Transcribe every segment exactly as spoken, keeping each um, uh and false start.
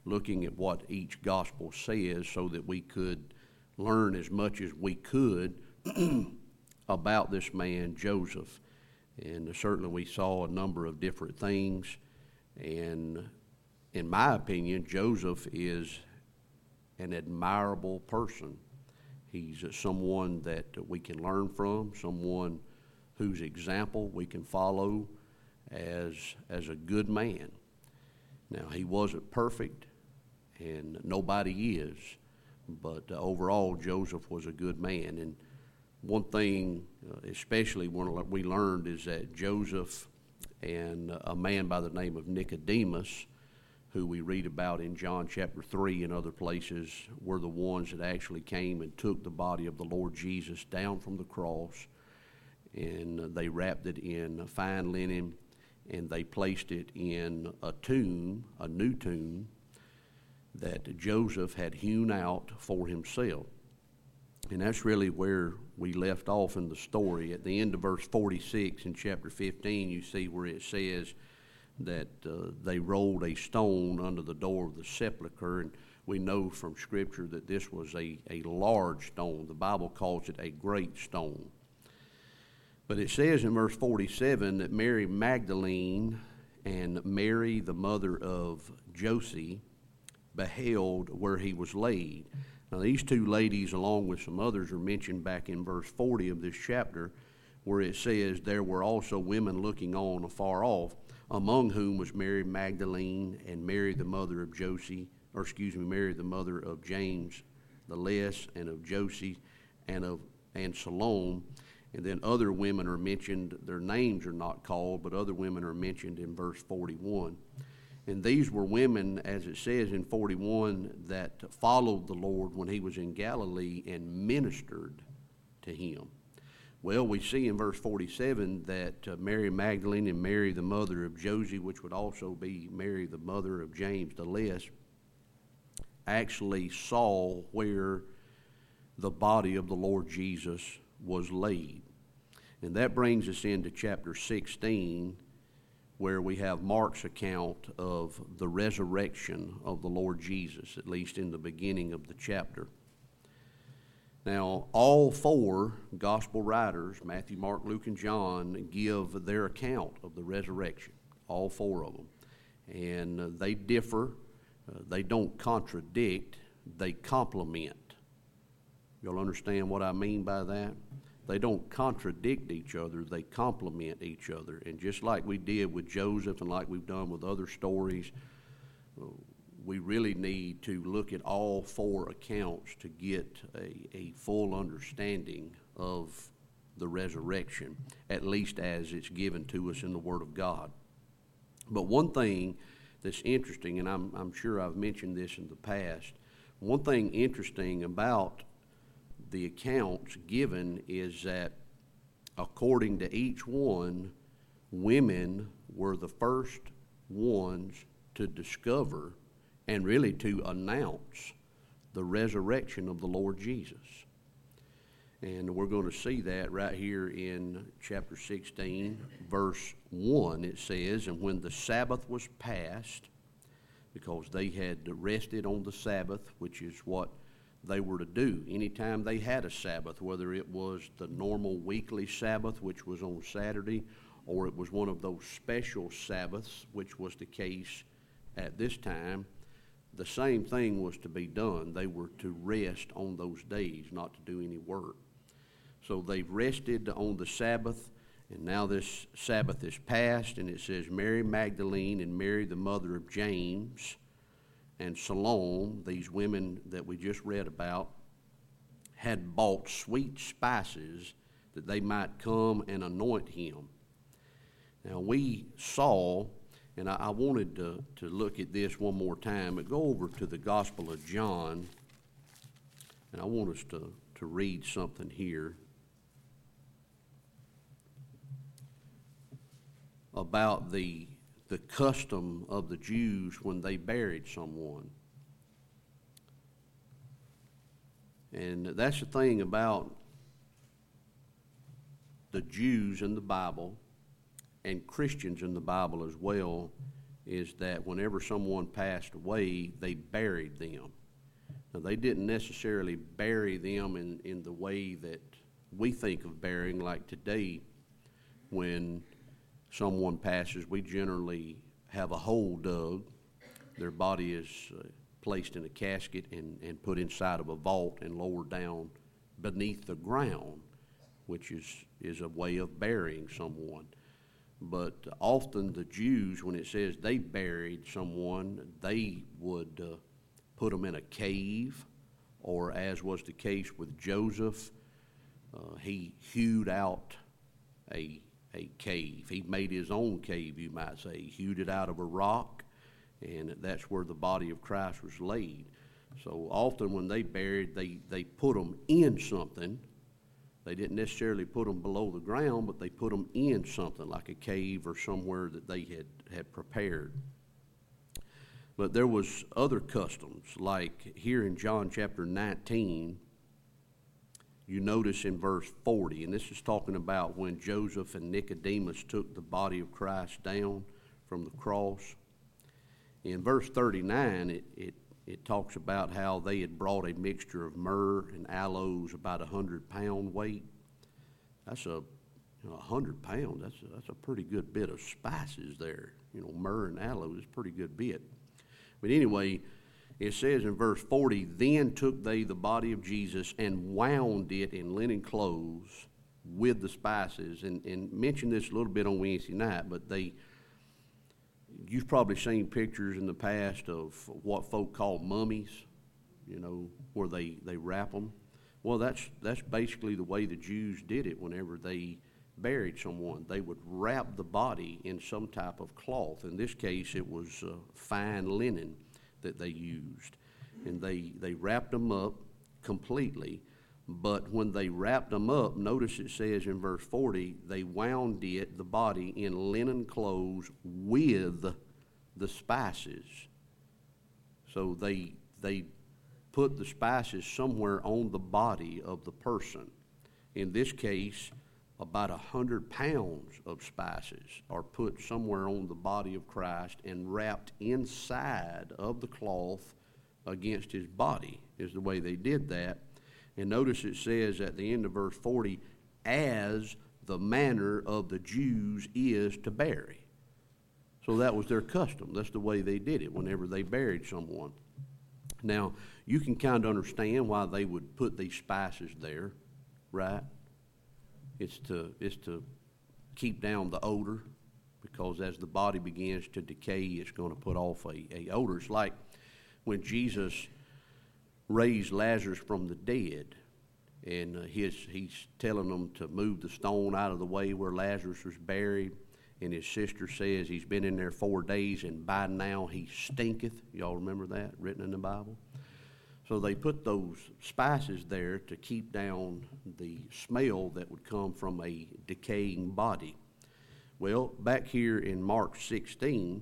looking at what each gospel says so that we could learn as much as we could about this man, Joseph. And certainly we saw a number of different things. And in my opinion, Joseph is an admirable person. He's someone that we can learn from, someone whose example we can follow as, as a good man. Now, he wasn't perfect, and nobody is, but uh, overall, Joseph was a good man. And one thing, uh, especially when we learned, is that Joseph and a man by the name of Nicodemus, who we read about in John chapter three and other places, were the ones that actually came and took the body of the Lord Jesus down from the cross, and they wrapped it in fine linen, and they placed it in a tomb, a new tomb, that Joseph had hewn out for himself. And that's really where we left off in the story. At the end of verse forty-six in chapter fifteen, you see where it says that uh, they rolled a stone under the door of the sepulcher, and we know from Scripture that this was a, a large stone. The Bible calls it a great stone. But it says in verse forty-seven that Mary Magdalene and Mary, the mother of Joseph, beheld where he was laid. Now, these two ladies, along with some others, are mentioned back in verse forty of this chapter, where it says, there were also women looking on afar off, among whom was Mary Magdalene and Mary, the mother of Joseph, or excuse me, Mary, the mother of James the Less, and of Joseph, and of and Salome. And then other women are mentioned. Their names are not called, but other women are mentioned in verse forty-one. And these were women, as it says in forty-one, that followed the Lord when he was in Galilee and ministered to him. Well, we see in verse forty-seven that uh, Mary Magdalene and Mary, the mother of Joseph, which would also be Mary, the mother of James the Less, actually saw where the body of the Lord Jesus was laid. And that brings us into chapter sixteen, where we have Mark's account of the resurrection of the Lord Jesus, at least in the beginning of the chapter. Now, all four gospel writers, Matthew, Mark, Luke, and John, give their account of the resurrection, all four of them. And uh, they differ. Uh, they don't contradict. They complement. You'll understand what I mean by that? They don't contradict each other. They complement each other. And just like we did with Joseph and like we've done with other stories, uh, we really need to look at all four accounts to get a, a full understanding of the resurrection, at least as it's given to us in the Word of God. But one thing that's interesting, and I'm, I'm sure I've mentioned this in the past, one thing interesting about the accounts given is that according to each one, women were the first ones to discover and really to announce the resurrection of the Lord Jesus. And we're going to see that right here in chapter sixteen, verse one. It says, and when the Sabbath was past, because they had rested on the Sabbath, which is what they were to do anytime they had a Sabbath, whether it was the normal weekly Sabbath, which was on Saturday, or it was one of those special Sabbaths, which was the case at this time. The same thing was to be done. They were to rest on those days, not to do any work. So they've rested on the Sabbath, and now this Sabbath is past, and it says Mary Magdalene and Mary, the mother of James, and Salome, these women that we just read about, had bought sweet spices that they might come and anoint him. Now we saw, and I, I wanted to, to look at this one more time, but go over to the Gospel of John, and I want us to, to read something here about the the custom of the Jews when they buried someone. And that's the thing about the Jews in the Bible and Christians in the Bible as well, is that whenever someone passed away, they buried them. Now, they didn't necessarily bury them in, in the way that we think of burying, like today. When someone passes, we generally have a hole dug. Their body is uh, placed in a casket and, and put inside of a vault and lowered down beneath the ground, which is, is a way of burying someone. But often the Jews, when it says they buried someone, they would uh, put them in a cave, or as was the case with Joseph, uh, he hewed out a, a cave. He made his own cave, you might say. He hewed it out of a rock, and that's where the body of Christ was laid. So often when they buried, they, they put them in something. They didn't necessarily put them below the ground, but they put them in something like a cave or somewhere that they had, had prepared. But there was other customs, like here in John chapter nineteen, you notice in verse forty, and this is talking about when Joseph and Nicodemus took the body of Christ down from the cross. In verse thirty-nine, it, it, it talks about how they had brought a mixture of myrrh and aloes, about a hundred pound weight. That's a you know, a hundred pounds. That's a, that's a pretty good bit of spices there. You know, myrrh and aloes is a pretty good bit. But anyway, it says in verse forty, then took they the body of Jesus and wound it in linen clothes with the spices. And, and mentioned this a little bit on Wednesday night, but they, you've probably seen pictures in the past of what folk call mummies, you know, where they, they wrap them. Well, that's, that's basically the way the Jews did it whenever they buried someone. They would wrap the body in some type of cloth. In this case, it was uh, fine linen that they used. And they, they wrapped them up completely. But when they wrapped them up, notice it says in verse forty, they wound it, the body, in linen clothes with the spices. So they, they put the spices somewhere on the body of the person. In this case, about a hundred pounds of spices are put somewhere on the body of Christ and wrapped inside of the cloth against his body, is the way they did that. And notice it says at the end of verse forty, as the manner of the Jews is to bury. So that was their custom. That's the way they did it whenever they buried someone. Now, you can kind of understand why they would put these spices there, right? It's to, it's to keep down the odor, because as the body begins to decay, it's going to put off a, a odor. It's like when Jesus raised Lazarus from the dead, and uh, his, he's telling them to move the stone out of the way where Lazarus was buried, and his sister says he's been in there four days, and by now he stinketh. Y'all remember that, written in the Bible? So they put those spices there to keep down the smell that would come from a decaying body. Well, back here in Mark sixteen,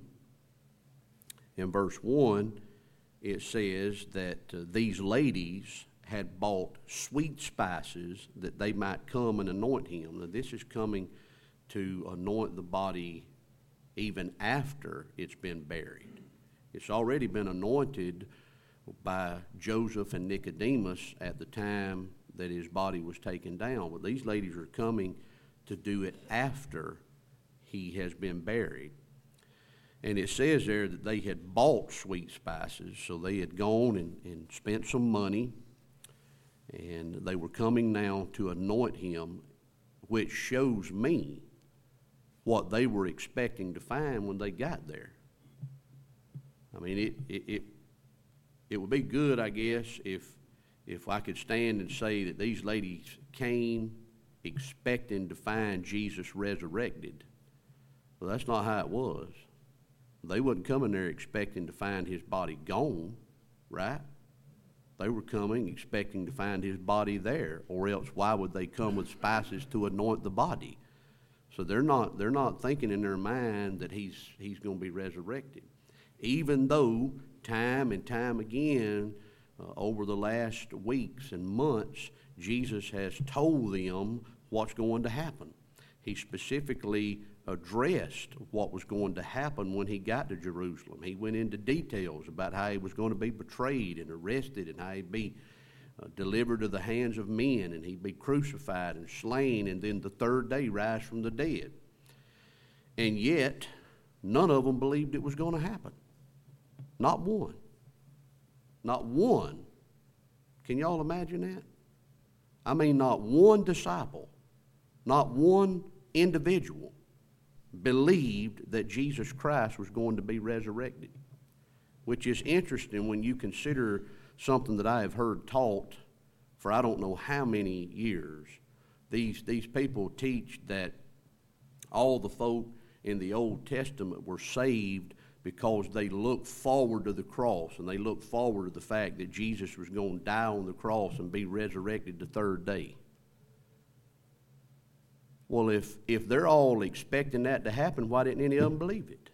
in verse one, it says that uh, these ladies had bought sweet spices that they might come and anoint him. Now, this is coming to anoint the body even after it's been buried. It's already been anointed by Joseph and Nicodemus at the time that his body was taken down. But these ladies are coming to do it after he has been buried. And it says there that they had bought sweet spices, so they had gone and, and spent some money, and they were coming now to anoint him, which shows me what they were expecting to find when they got there. I mean, it it, it It would be good, I guess, if if I could stand and say that these ladies came expecting to find Jesus resurrected. Well, that's not how it was. They wasn't coming there expecting to find his body gone, right? They were coming expecting to find his body there, or else why would they come with spices to anoint the body? So they're not they're not thinking in their mind that he's he's going to be resurrected, even though time and time again, uh, over the last weeks and months, Jesus has told them what's going to happen. He specifically addressed what was going to happen when he got to Jerusalem. He went into details about how he was going to be betrayed and arrested, and how he'd be uh, delivered to the hands of men, and he'd be crucified and slain, and then the third day rise from the dead. And yet, none of them believed it was going to happen. Not one. Not one. Can y'all imagine that? I mean, not one disciple, not one individual believed that Jesus Christ was going to be resurrected, which is interesting when you consider something that I have heard taught for I don't know how many years. These, these people teach that all the folk in the Old Testament were saved because they looked forward to the cross, and they looked forward to the fact that Jesus was going to die on the cross and be resurrected the third day. Well, if, if they're all expecting that to happen, why didn't any of them believe it?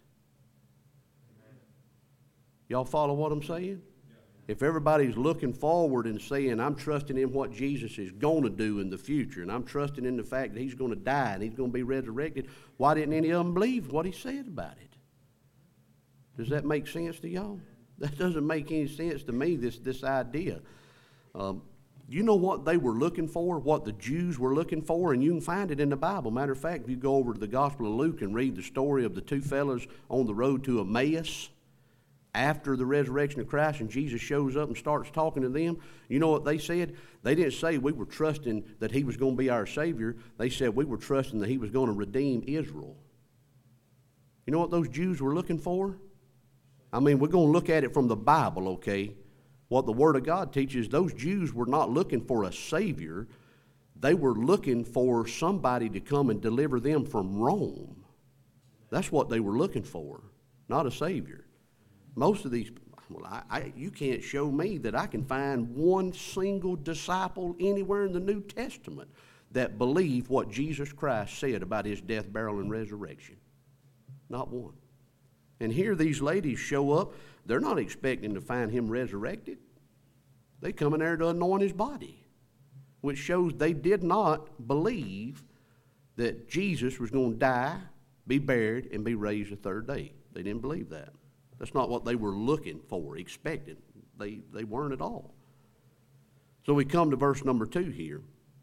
Y'all follow what I'm saying? If everybody's looking forward and saying, I'm trusting in what Jesus is going to do in the future, and I'm trusting in the fact that he's going to die and he's going to be resurrected, why didn't any of them believe what he said about it? Does that make sense to y'all? That doesn't make any sense to me, this, this idea. Um, you know what they were looking for, what the Jews were looking for, and you can find it in the Bible. Matter of fact, if you go over to the Gospel of Luke and read the story of the two fellows on the road to Emmaus, after the resurrection of Christ, and Jesus shows up and starts talking to them, you know what they said? They didn't say we were trusting that he was going to be our Savior. They said we were trusting that he was going to redeem Israel. You know what those Jews were looking for? I mean, we're going to look at it from the Bible, okay? What the Word of God teaches, those Jews were not looking for a Savior. They were looking for somebody to come and deliver them from Rome. That's what they were looking for, not a Savior. Most of these, well, I, I, you can't show me that I can find one single disciple anywhere in the New Testament that believed what Jesus Christ said about his death, burial, and resurrection. Not one. And here these ladies show up. They're not expecting to find him resurrected. They come in there to anoint his body, which shows they did not believe that Jesus was going to die, be buried, and be raised the third day. They didn't believe that. That's not what they were looking for, expecting. They, they weren't at all. So we come to verse number two here.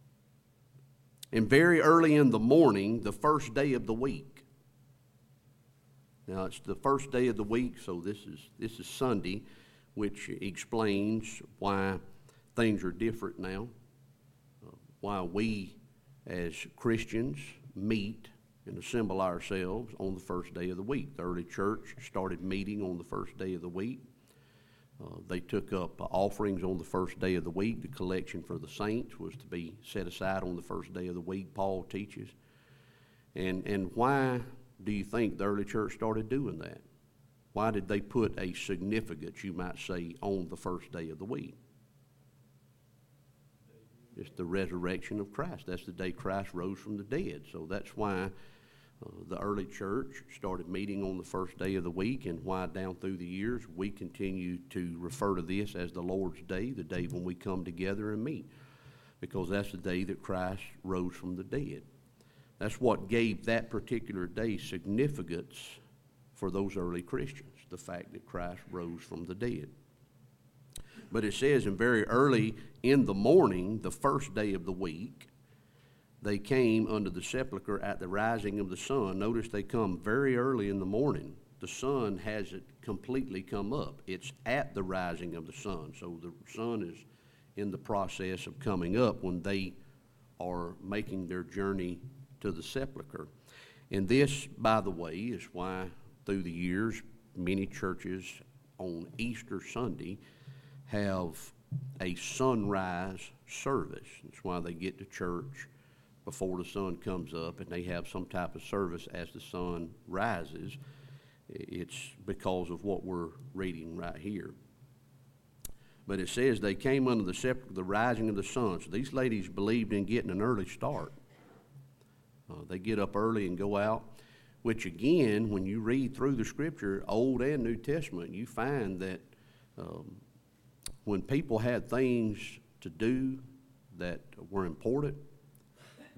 And very early in the morning, the first day of the week. Now, it's the first day of the week, so this is this is Sunday, which explains why things are different now, uh, why we as Christians meet and assemble ourselves on the first day of the week. The early church started meeting on the first day of the week. Uh, they took up uh, offerings on the first day of the week. The collection for the saints was to be set aside on the first day of the week, Paul teaches. And, and why do you think the early church started doing that? Why did they put a significance, you might say, on the first day of the week? It's the resurrection of Christ. That's the day Christ rose from the dead. So that's why uh, the early church started meeting on the first day of the week, and why down through the years we continue to refer to this as the Lord's Day, the day when we come together and meet, because that's the day that Christ rose from the dead. That's what gave that particular day significance for those early Christians, the fact that Christ rose from the dead. But it says, in very early in the morning, the first day of the week, they came unto the sepulchre at the rising of the sun. Notice they come very early in the morning. The sun hasn't completely come up. It's at the rising of the sun. So the sun is in the process of coming up when they are making their journey to the sepulchre. And this, by the way, is why through the years many churches on Easter Sunday have a sunrise service. That's why they get to church before the sun comes up, and they have some type of service as the sun rises. It's because of what we're reading right here. But it says they came under the sepulchre, the rising of the sun. So these ladies believed in getting an early start. Uh, they get up early and go out, which again, when you read through the Scripture, Old and New Testament, you find that um, when people had things to do that were important,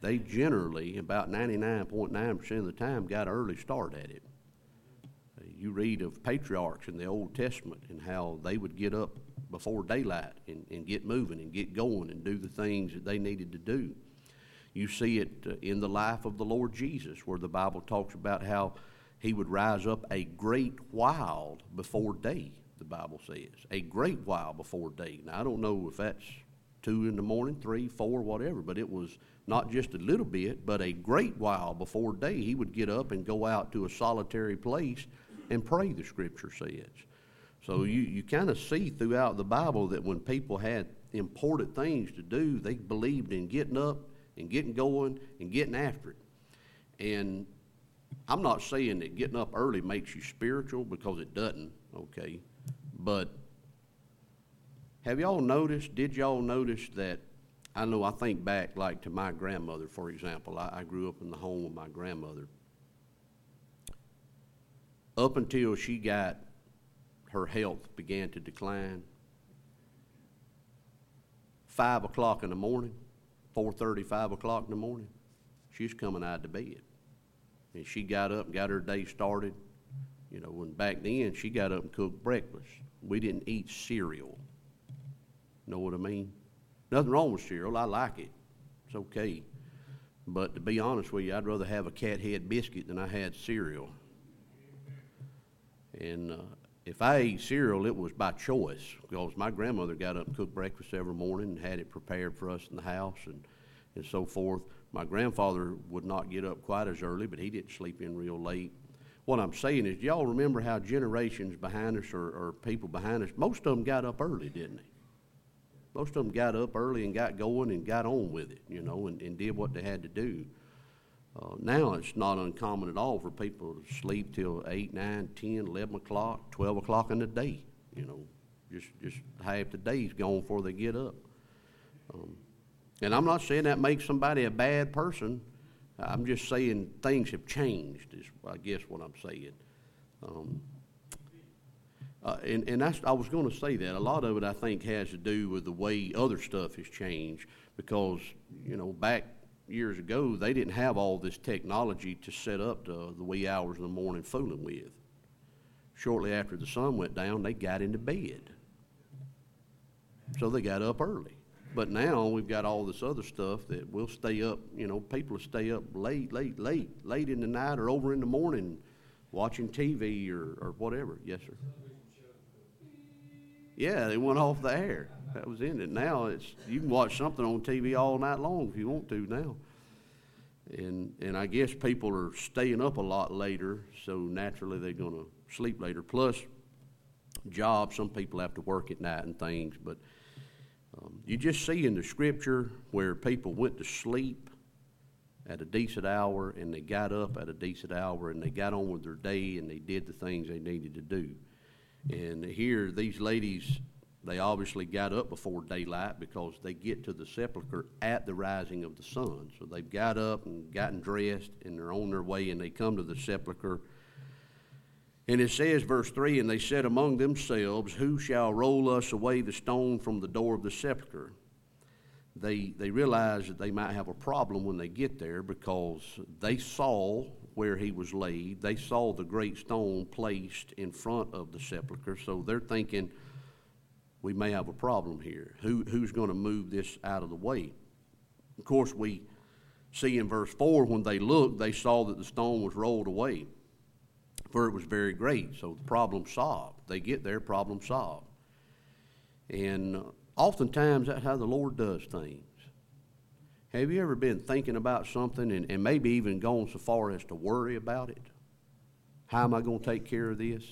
they generally, about ninety-nine point nine percent of the time, got an early start at it. You read of patriarchs in the Old Testament and how they would get up before daylight and, and get moving and get going and do the things that they needed to do. You see it uh, in the life of the Lord Jesus, where the Bible talks about how he would rise up a great while before day, the Bible says. A great while before day. Now, I don't know if that's two in the morning, three, four, whatever, but it was not just a little bit, but a great while before day. He would get up and go out to a solitary place and pray, the Scripture says. So you, you kind of see throughout the Bible that when people had important things to do, they believed in getting up and getting going and getting after it. And I'm not saying that getting up early makes you spiritual, because it doesn't, okay? But have y'all noticed, did y'all notice that, I know I think back like to my grandmother, for example. I, I grew up in the home of my grandmother. Up until she got, her health began to decline, five o'clock in the morning, four thirty, five o'clock in the morning, she's coming out of bed. And she got up and got her day started. You know, when back then she got up and cooked breakfast. We didn't eat cereal. Know what I mean? Nothing wrong with cereal. I like it. It's okay. But to be honest with you, I'd rather have a cat head biscuit than I had cereal. And uh, if I ate cereal, it was by choice, because my grandmother got up and cooked breakfast every morning and had it prepared for us in the house and, and so forth. My grandfather would not get up quite as early, but he didn't sleep in real late. What I'm saying is, y'all remember how generations behind us, or, or people behind us, most of them got up early, didn't they? Most of them got up early and got going and got on with it, you know, and, and did what they had to do. Uh, now it's not uncommon at all for people to sleep till eight, nine, ten, eleven o'clock, twelve o'clock in the day. You know, just just half the day's gone before they get up. Um, and I'm not saying that makes somebody a bad person. I'm just saying things have changed, is I guess what I'm saying. Um, uh, and and that's, I was going to say that. A lot of it, I think, has to do with the way other stuff has changed, because, you know, back years ago, they didn't have all this technology to set up to the wee hours in the morning fooling with. Shortly after the sun went down, they got into bed. So they got up early. But now we've got all this other stuff that we'll stay up, you know, people will stay up late, late, late, late in the night or over in the morning watching T V or, or whatever. Yes, sir. Yeah, they went off the air. That was in it. Now it's, you can watch something on T V all night long if you want to now. And and I guess people are staying up a lot later, so naturally they're going to sleep later. Plus, jobs, some people have to work at night and things. But um, you just see in the Scripture where people went to sleep at a decent hour and they got up at a decent hour and they got on with their day and they did the things they needed to do. And here, these ladies, they obviously got up before daylight because they get to the sepulcher at the rising of the sun. So they've got up and gotten dressed, and they're on their way, and they come to the sepulcher. And it says, verse three, and they said among themselves, who shall roll us away the stone from the door of the sepulcher? They, they realize that they might have a problem when they get there, because they saw where he was laid. They saw the great stone placed in front of the sepulcher. So they're thinking, we may have a problem here. Who, who's going to move this out of the way? Of course, we see in verse four, when they looked, they saw that the stone was rolled away, for it was very great. So the problem solved. They get there, problem solved. And uh, oftentimes that's how the Lord does things. Have you ever been thinking about something and, and maybe even gone so far as to worry about it? How am I going to take care of this?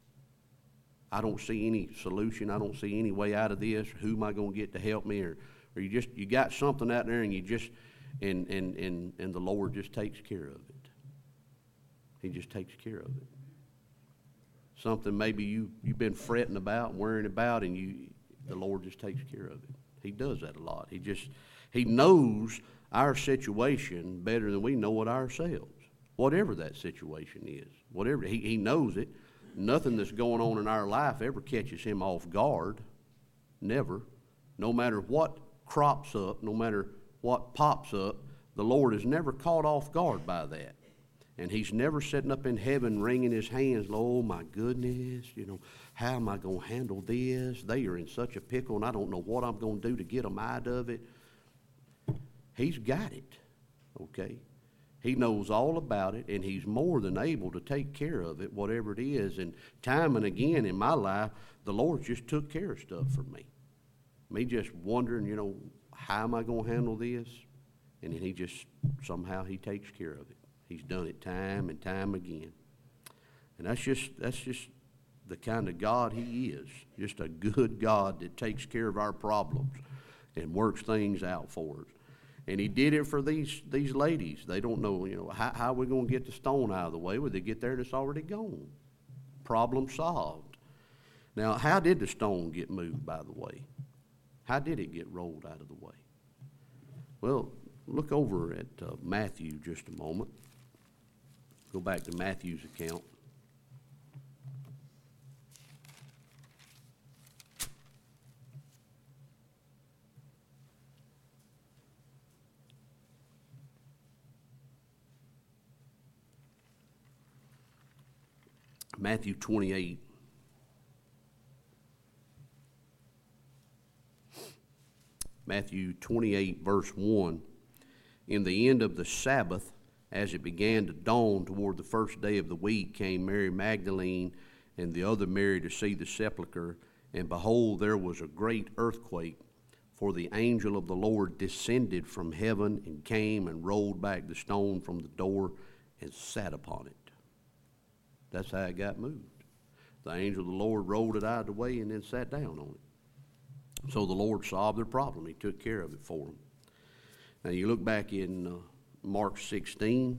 I don't see any solution. I don't see any way out of this. Who am I going to get to help me? Or, or you just you got something out there and you just and and and and the Lord just takes care of it. He just takes care of it. Something maybe you you've been fretting about, worrying about, and you the Lord just takes care of it. He does that a lot. He just He knows our situation better than we know it ourselves. Whatever that situation is, whatever he, he knows it. Nothing that's going on in our life ever catches him off guard. Never. No matter what crops up, no matter what pops up, The Lord is never caught off guard by that. And he's never sitting up in heaven wringing his hands, oh my goodness, you know, how am I going to handle this? They are in such a pickle and I don't know what I'm going to do to get them out of it. He's got it, okay? He knows all about it, and he's more than able to take care of it, whatever it is. And time and again in my life, the Lord just took care of stuff for me. Me just wondering, you know, how am I going to handle this? And then he just, somehow he takes care of it. He's done it time and time again. And that's just, that's just the kind of God he is. Just a good God that takes care of our problems and works things out for us. And he did it for these these ladies. They don't know, you know, how, how are we going to get the stone out of the way? Well, they get there and it's already gone. Problem solved. Now, how did the stone get moved, by the way? How did it get rolled out of the way? Well, look over at uh, Matthew just a moment. Go back to Matthew's account. Matthew twenty-eight. Matthew twenty-eight, verse one. In the end of the Sabbath, as it began to dawn toward the first day of the week, came Mary Magdalene and the other Mary to see the sepulchre. And behold, there was a great earthquake, for the angel of the Lord descended from heaven and came and rolled back the stone from the door and sat upon it. That's how it got moved. The angel of the Lord rolled it out of the way and then sat down on it. So the Lord solved their problem. He took care of it for them. Now you look back in uh, Mark sixteen,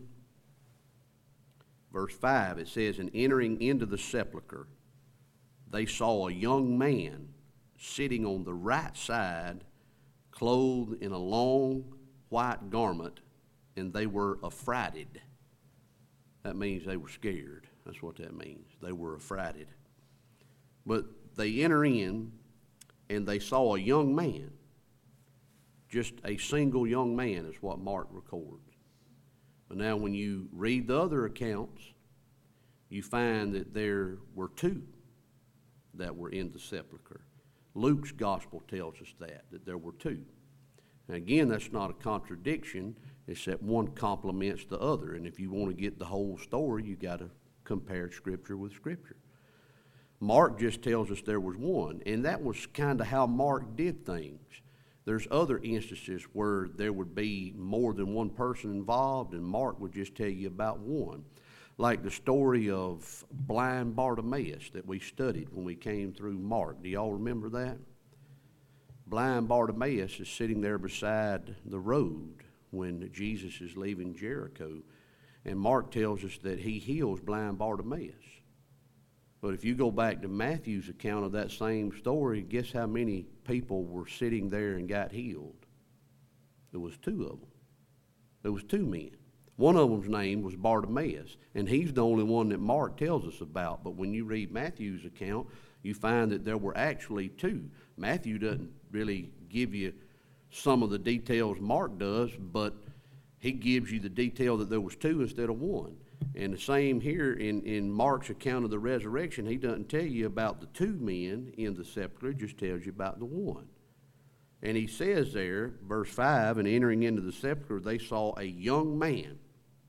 verse five. It says, and entering into the sepulchre, they saw a young man sitting on the right side, clothed in a long white garment, and they were affrighted. That means they were scared. That's what that means. They were affrighted. But they enter in, and they saw a young man. Just a single young man is what Mark records. But now when you read the other accounts, you find that there were two that were in the sepulchre. Luke's gospel tells us that, that there were two. Now again, that's not a contradiction, except one complements the other. And if you want to get the whole story, you got to compare Scripture with Scripture. Mark just tells us there was one, and that was kind of how Mark did things. There's other instances where there would be more than one person involved, and Mark would just tell you about one. Like the story of blind Bartimaeus that we studied when we came through Mark. Do y'all remember that? Blind Bartimaeus is sitting there beside the road when Jesus is leaving Jericho. And Mark tells us that he heals blind Bartimaeus. But if you go back to Matthew's account of that same story, guess how many people were sitting there and got healed? There was two of them. There was two men. One of them's name was Bartimaeus, and he's the only one that Mark tells us about. But when you read Matthew's account, you find that there were actually two. Matthew doesn't really give you some of the details Mark does, but he gives you the detail that there was two instead of one. And the same here in, in Mark's account of the resurrection, he doesn't tell you about the two men in the sepulchre, he just tells you about the one. And he says there, verse five, and entering into the sepulchre, they saw a young man.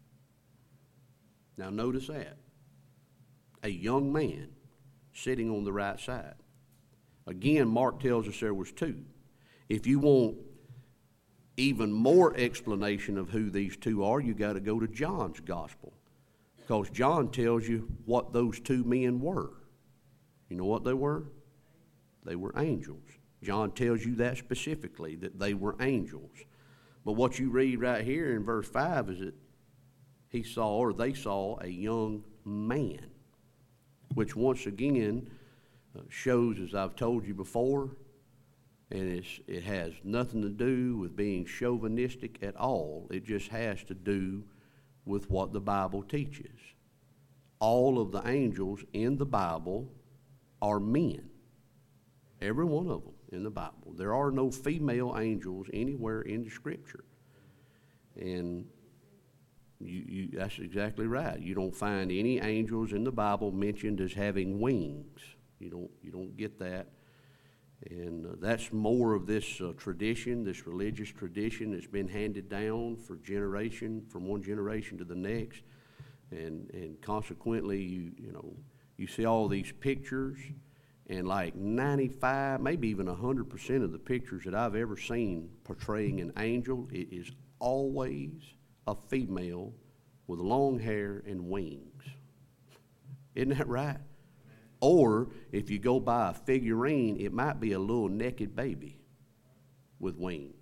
Now notice that. A young man sitting on the right side. Again, Mark tells us there was two. If you want even more explanation of who these two are, you got to go to John's gospel. Because John tells you what those two men were. You know what they were? They were angels. John tells you that specifically, that they were angels. But what you read right here in verse five is that he saw, or they saw, a young man. Which once again uh, shows, as I've told you before, and it's, it has nothing to do with being chauvinistic at all. It just has to do with what the Bible teaches. All of the angels in the Bible are men. Every one of them in the Bible. There are no female angels anywhere in the Scripture. And you, you, that's exactly right. You don't find any angels in the Bible mentioned as having wings. You don't, you don't get that. And uh, that's more of this uh, tradition, this religious tradition that's been handed down for generation, from one generation to the next. And, and consequently, you, you know, you see all these pictures, and like ninety-five, maybe even one hundred percent of the pictures that I've ever seen portraying an angel, it is always a female with long hair and wings. Isn't that right? Or if you go by a figurine, it might be a little naked baby with wings.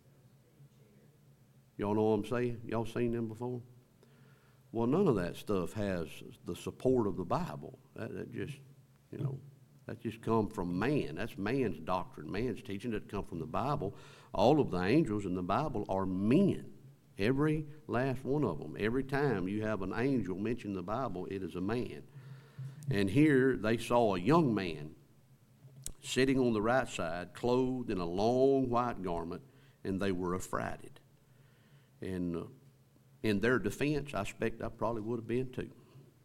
Y'all know what I'm saying? Y'all seen them before? Well, none of that stuff has the support of the Bible. That, that just, you know, that just come from man. That's man's doctrine, man's teaching. That come from the Bible. All of the angels in the Bible are men. Every last one of them. Every time you have an angel mentioned in the Bible, it is a man. And here they saw a young man sitting on the right side, clothed in a long white garment, and they were affrighted. And uh, in their defense, I expect I probably would have been too.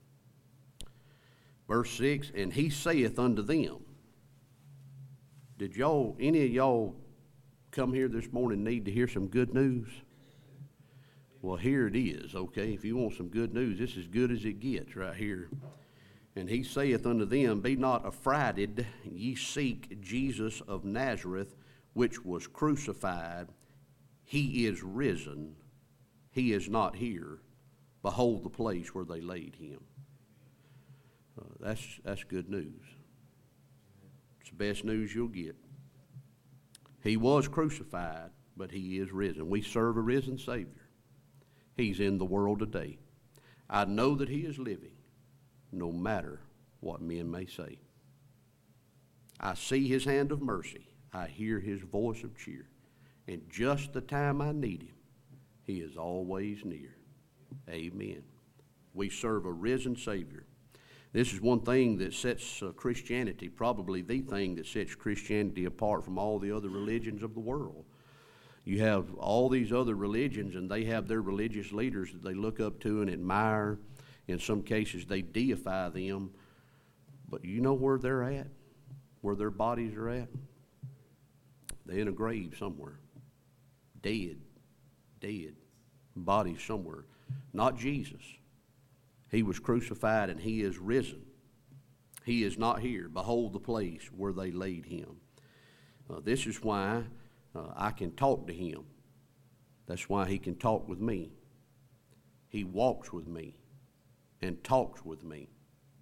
Verse six, and he saith unto them, did y'all, any of y'all come here this morning need to hear some good news? Well, here it is, okay? If you want some good news, this is as good as it gets right here. And he saith unto them, be not affrighted, ye seek Jesus of Nazareth, which was crucified. He is risen. He is not here. Behold the place where they laid him. Uh, that's, that's good news. It's the best news you'll get. He was crucified, but he is risen. We serve a risen Savior. He's in the world today. I know that he is living, no matter what men may say. I see his hand of mercy. I hear his voice of cheer. And just the time I need him, he is always near. Amen. We serve a risen Savior. This is one thing that sets uh, Christianity, probably the thing that sets Christianity apart from all the other religions of the world. You have all these other religions, and they have their religious leaders that they look up to and admire. In some cases, they deify them. But you know where they're at? Where their bodies are at? They're in a grave somewhere. Dead. Dead. Bodies somewhere. Not Jesus. He was crucified and he is risen. He is not here. Behold the place where they laid him. Uh, this is why uh, I can talk to him. That's why he can talk with me. He walks with me and talks with me.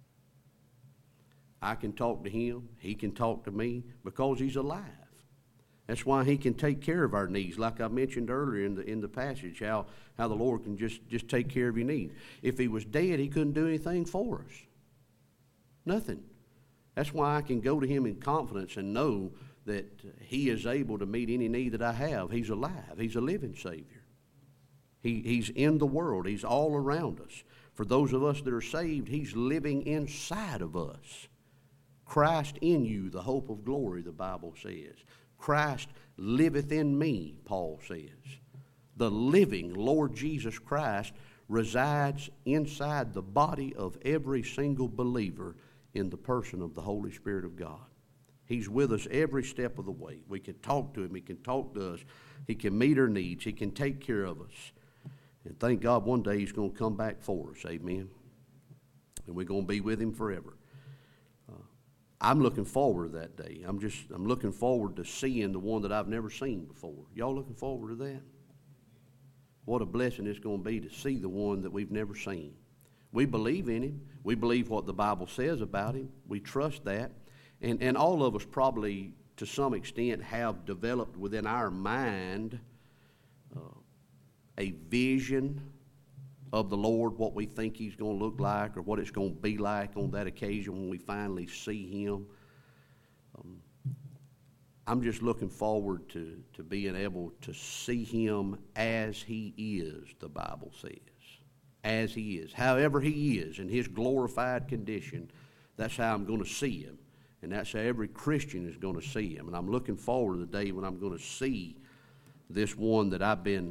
I can talk to him. He can talk to me because he's alive. That's why he can take care of our needs, like I mentioned earlier in the in the passage, how, how the Lord can just, just take care of your needs. If he was dead, he couldn't do anything for us. Nothing. That's why I can go to him in confidence and know that he is able to meet any need that I have. He's alive. He's a living Savior. He, he's in the world. He's all around us. For those of us that are saved, he's living inside of us. Christ in you, the hope of glory, the Bible says. Christ liveth in me, Paul says. The living Lord Jesus Christ resides inside the body of every single believer in the person of the Holy Spirit of God. He's with us every step of the way. We can talk to him. He can talk to us. He can meet our needs. He can take care of us. And thank God one day he's going to come back for us. Amen. And we're going to be with him forever. I'm looking forward to that day. I'm just, I'm looking forward to seeing the one that I've never seen before. Y'all looking forward to that? What a blessing it's going to be to see the one that we've never seen. We believe in him. We believe what the Bible says about him. We trust that. And, and all of us probably, to some extent, have developed within our mind uh, a vision of the Lord, what we think he's going to look like or what it's going to be like on that occasion when we finally see him. Um, I'm just looking forward to, to being able to see him as he is, the Bible says. As he is. However he is, in his glorified condition, that's how I'm going to see him. And that's how every Christian is going to see him. And I'm looking forward to the day when I'm going to see this one that I've been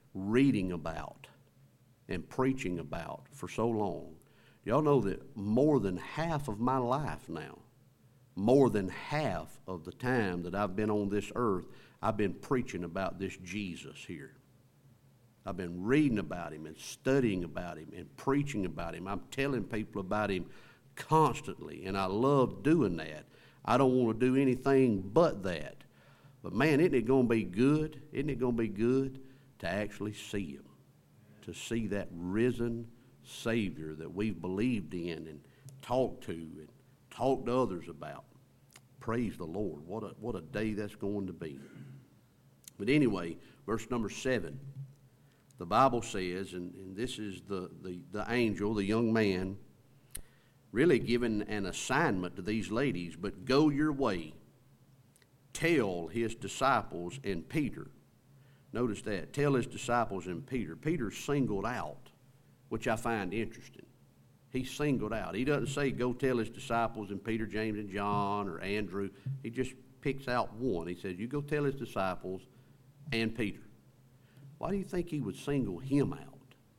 reading about and preaching about for so long. Y'all know that more than half of my life now, more than half of the time that I've been on this earth, I've been preaching about this Jesus here. I've been reading about him and studying about him and preaching about him. I'm telling people about him constantly, and I love doing that. I don't want to do anything but that. But man, isn't it going to be good? Isn't it going to be good to actually see him, to see that risen Savior that we've believed in and talked to and talked to others about? Praise the Lord. What a, what a day that's going to be. But anyway, verse number seven, the Bible says, and, and this is the, the, the angel, the young man, really giving an assignment to these ladies, but go your way, tell his disciples and Peter. Notice that, tell his disciples and Peter. Peter's singled out, which I find interesting. He's singled out. He doesn't say go tell his disciples and Peter, James, and John, or Andrew. He just picks out one. He says, you go tell his disciples and Peter. Why do you think he would single him out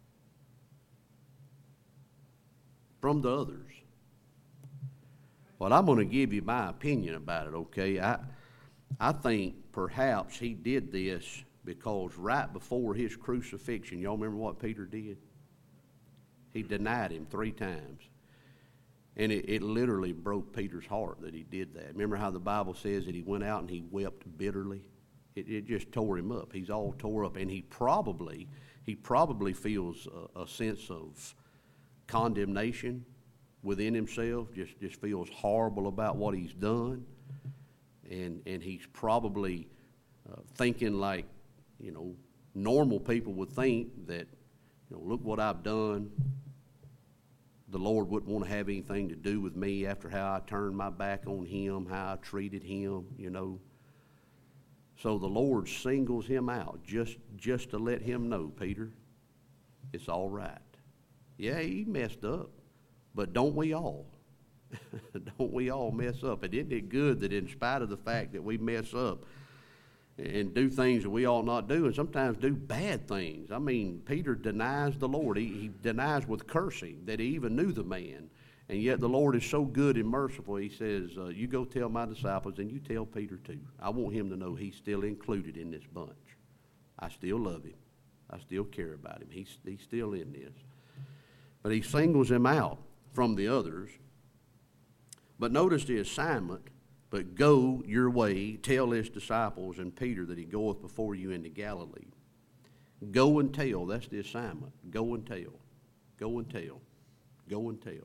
from the others? Well, I'm going to give you my opinion about it, okay? I, I think perhaps he did this because right before his crucifixion, y'all remember what Peter did? He denied him three times. And it, it literally broke Peter's heart that he did that. Remember how the Bible says that he went out and he wept bitterly? It, it just tore him up. He's all tore up. And he probably, he probably feels a, a sense of condemnation within himself, just, just feels horrible about what he's done. And, and he's probably uh, thinking like, you know, normal people would think that, you know, look what I've done. The Lord wouldn't want to have anything to do with me after how I turned my back on him, how I treated him, you know. So the Lord singles him out just, just to let him know, Peter, it's all right. Yeah, he messed up, but don't we all? Don't we all mess up? And isn't it good that in spite of the fact that we mess up and do things that we ought not do, and sometimes do bad things. I mean, Peter denies the Lord. He, he denies with cursing that he even knew the man. And yet the Lord is so good and merciful, he says, uh, you go tell my disciples, and you tell Peter too. I want him to know he's still included in this bunch. I still love him. I still care about him. He's, he's still in this. But he singles him out from the others. But notice the assignment. But go your way, tell his disciples and Peter that he goeth before you into Galilee. Go and tell. That's the assignment. Go and tell. Go and tell. Go and tell.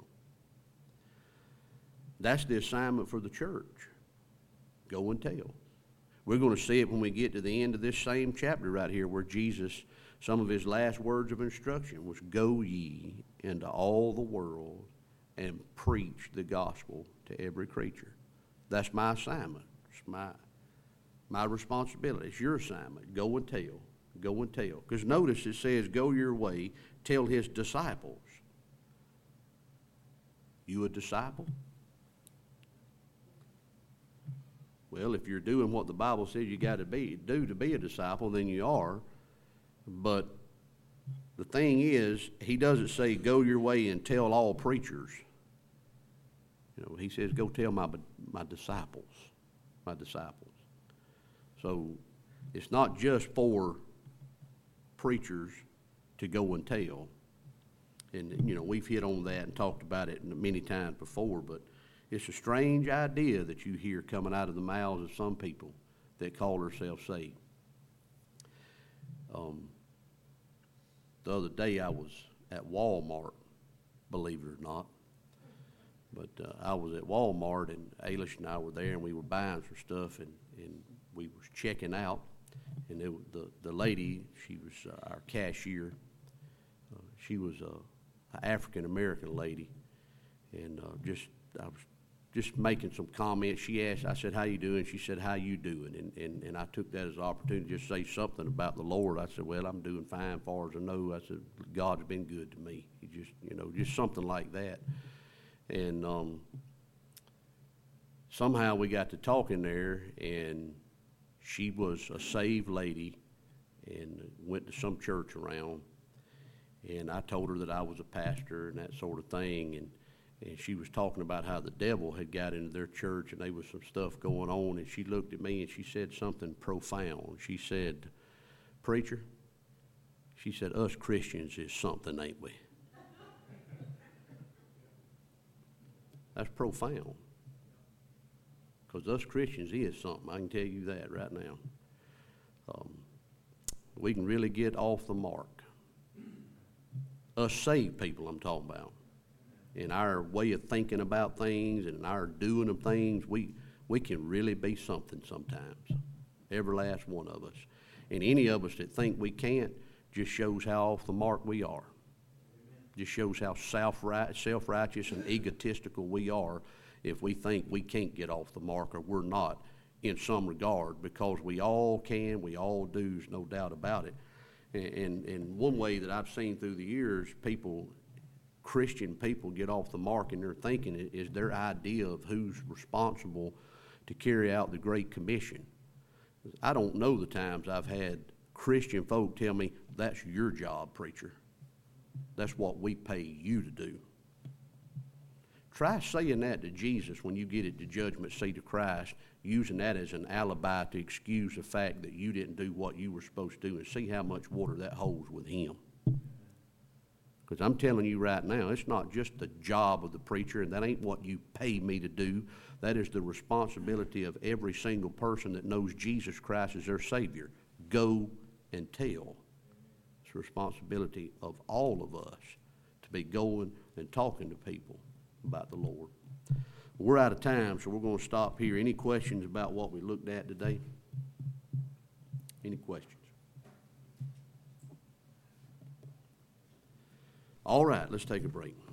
That's the assignment for the church. Go and tell. We're going to see it when we get to the end of this same chapter right here where Jesus, some of his last words of instruction was, go ye into all the world and preach the gospel to every creature. That's my assignment. It's my, my responsibility. It's your assignment. Go and tell. Go and tell. Because notice it says, go your way, tell his disciples. You a disciple? Well, if you're doing what the Bible says you got to be do to be a disciple, then you are. But the thing is, he doesn't say, go your way and tell all preachers. You know, he says, go tell my my disciples, my disciples. So it's not just for preachers to go and tell. And, you know, we've hit on that and talked about it many times before, but it's a strange idea that you hear coming out of the mouths of some people that call themselves saved. Um, the other day I was at Walmart, believe it or not. But uh, I was at Walmart, and Ailish and I were there, and we were buying some stuff, and, and we was checking out. And it, the, the lady, she was uh, our cashier. Uh, she was uh, an African-American lady, and uh, just I was just making some comments. She asked, I said, how you doing? She said, how you doing? And, and, and I took that as an opportunity to just say something about the Lord. I said, well, I'm doing fine as far as I know. I said, God's been good to me. He just, you know, just something like that. And um, somehow we got to talking there, and she was a saved lady, and went to some church around. And I told her that I was a pastor and that sort of thing. And, and she was talking about how the devil had got into their church and there was some stuff going on. And she looked at me and she said something profound. She said, "Preacher," she said, "us Christians is something, ain't we?" That's profound. Because us Christians is something. I can tell you that right now. Um, we can really get off the mark. Us saved people I'm talking about. In our way of thinking about things and our doing of things, we, we can really be something sometimes. Every last one of us. And any of us that think we can't just shows how off the mark we are. Just shows how self-righteous and egotistical we are if we think we can't get off the mark or we're not in some regard, because we all can, we all do, there's no doubt about it. And, and one way that I've seen through the years people, Christian people, get off the mark in their thinking is their idea of who's responsible to carry out the Great Commission. I don't know the times I've had Christian folk tell me, "That's your job, preacher. That's what we pay you to do." Try saying that to Jesus when you get at the judgment seat of Christ, using that as an alibi to excuse the fact that you didn't do what you were supposed to do, and see how much water that holds with him. Because I'm telling you right now, it's not just the job of the preacher, and that ain't what you pay me to do. That is the responsibility of every single person that knows Jesus Christ as their Savior. Go and tell. It's the responsibility of all of us to be going and talking to people about the Lord. We're out of time, so we're going to stop here. Any questions about what we looked at today? Any questions? All right, let's take a break.